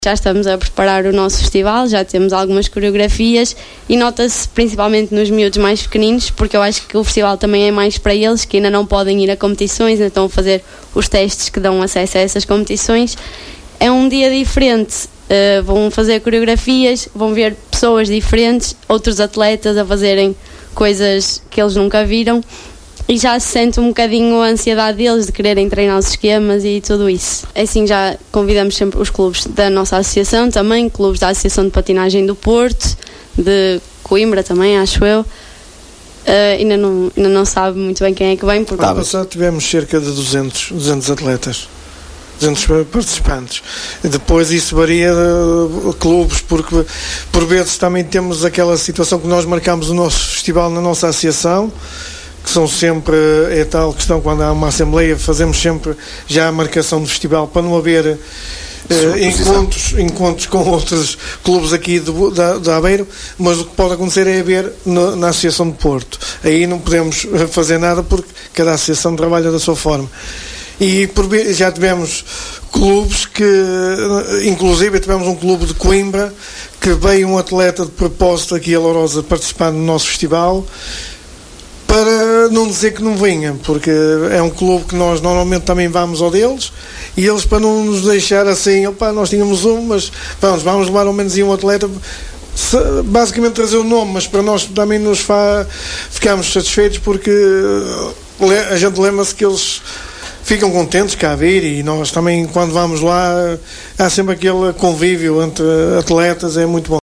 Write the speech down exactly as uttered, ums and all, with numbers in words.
Já estamos a preparar o nosso festival, já temos algumas coreografias e nota-se principalmente nos miúdos mais pequeninos, porque eu acho que o festival também é mais para eles, que ainda não podem ir a competições, ainda estão a fazer os testes que dão acesso a essas competições. É um dia diferente, uh, vão fazer coreografias, vão ver pessoas diferentes, outros atletas a fazerem coisas que eles nunca viram. E já se sente um bocadinho a ansiedade deles de quererem treinar os esquemas e tudo isso. Assim, já convidamos sempre os clubes da nossa associação também, clubes da Associação de Patinagem do Porto, de Coimbra também, acho eu. Uh, ainda, não, ainda não sabe muito bem quem é que vem. Porque... Ano passado tivemos cerca de duzentos, duzentos atletas, duzentos participantes. E depois isso varia de clubes, porque por vezes também temos aquela situação que nós marcamos o nosso festival na nossa associação, que são sempre, é tal questão, quando há uma assembleia fazemos sempre já a marcação do festival para não haver eh, encontros, encontros com outros clubes aqui de, de, de Aveiro, mas o que pode acontecer é haver no, na Associação de Porto. Aí não podemos fazer nada porque cada associação trabalha da sua forma. E por, já tivemos clubes que, inclusive tivemos um clube de Coimbra que veio um atleta de propósito aqui a Lourosa participar no nosso festival, para não dizer que não venha, porque é um clube que nós normalmente também vamos ao deles, e eles, para não nos deixar assim, opa, nós tínhamos um, mas vamos, vamos levar ao menos um atleta, basicamente trazer o nome, mas para nós também nos fa... ficamos satisfeitos, porque a gente lembra-se que eles ficam contentes cá a vir, e nós também, quando vamos lá, há sempre aquele convívio entre atletas, é muito bom.